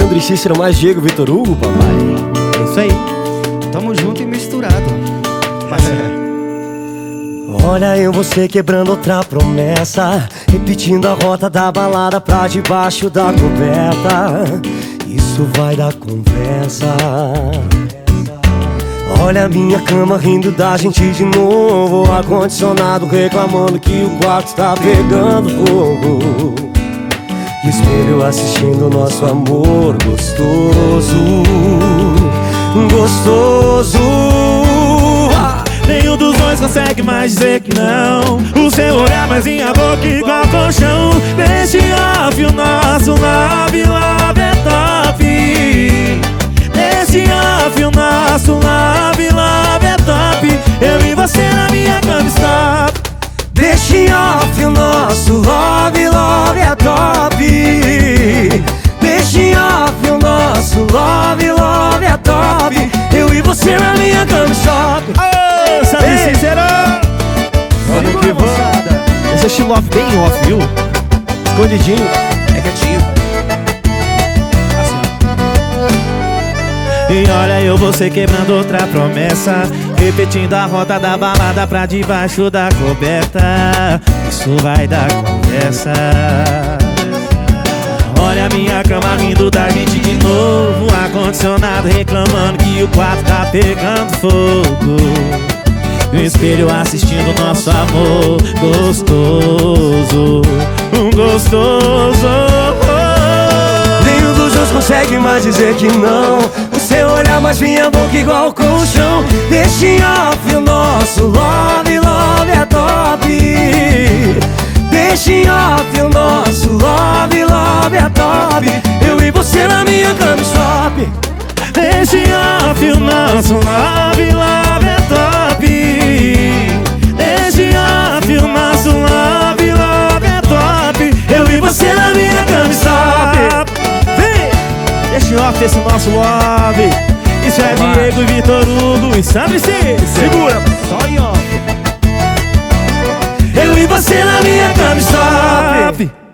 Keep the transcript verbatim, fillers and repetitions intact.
Leandro e Cícero mais Diego Vitor Hugo, papai. É isso aí. Tamo junto e misturado. Parceiro. Olha eu, você quebrando outra promessa, repetindo a rota da balada pra debaixo da coberta. Isso vai dar conversa. Olha a minha cama rindo da gente de novo, o ar-condicionado reclamando que o quarto está pegando fogo. E o espelho assistindo nosso amor gostoso, gostoso. Nenhum dos dois consegue mais dizer que não. O seu olhar mais minha boca igual colchão. Deixe off o nosso love, love é top. Deixe off o nosso love, love é top. Eu e você na minha cama stop. Deixe off o nosso love, love é top. Deixe off o nosso love, love é top. Eu e você na minha cama stop. Oh, sabe Cícero? Vamos que vamos. Esse é estilo off, bem off, viu? Escondidinho. É quietinho. E olha eu, você quebrando outra promessa, repetindo a rota da balada pra debaixo da coberta. Isso vai dar conversa. Olha a minha cama rindo da gente de novo, o ar-condicionado reclamando que o quarto tá pegando fogo. E o espelho assistindo nosso amor gostoso, um gostoso. Nenhum dos dois consegue mais dizer que não. O seu olhar mais minha boca igual colchão. Deixe off o nosso love, love é top. Deixe off o nosso love, love é top. Eu e você na minha cama stop. Deixe off o nosso love, love é top. Deixe off o nosso love, love é top. Eu e você na minha cama stop. Vem! Deixe off esse nosso love. Isso é Diego e Vitor Hugo e Sandro Cícero. Segura, só em off. Eu e você na minha cama stop.